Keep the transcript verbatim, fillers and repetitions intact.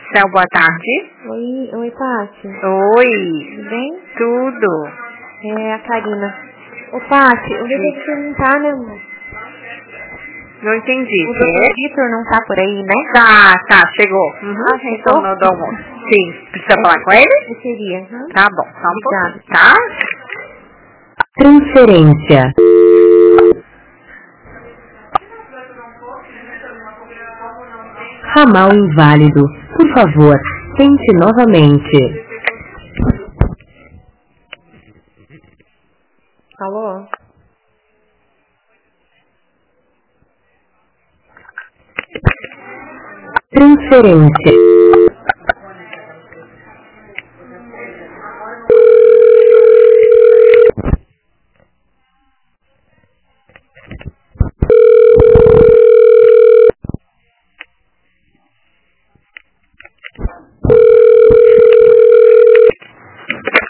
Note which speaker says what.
Speaker 1: Céu, boa tarde.
Speaker 2: Oi, oi, Pati.
Speaker 1: Oi.
Speaker 2: Tudo bem?
Speaker 1: Tudo.
Speaker 2: É a Karina. Ô, Pati, eu vou te perguntar, né, amor?
Speaker 1: Não entendi.
Speaker 2: O doutor Vitor não tá por aí, né?
Speaker 1: Tá, tá, chegou. Uhum.
Speaker 2: Ah, chegou?
Speaker 1: Retornou do almoço. Sim. Precisa
Speaker 2: É,
Speaker 1: falar com ele?
Speaker 2: eu queria. Uhum.
Speaker 1: Tá bom, só um
Speaker 2: Obrigada.
Speaker 1: pouquinho, tá?
Speaker 3: Transferência. Ramal inválido. Por favor, tente novamente.
Speaker 2: Alô?
Speaker 3: Transferência.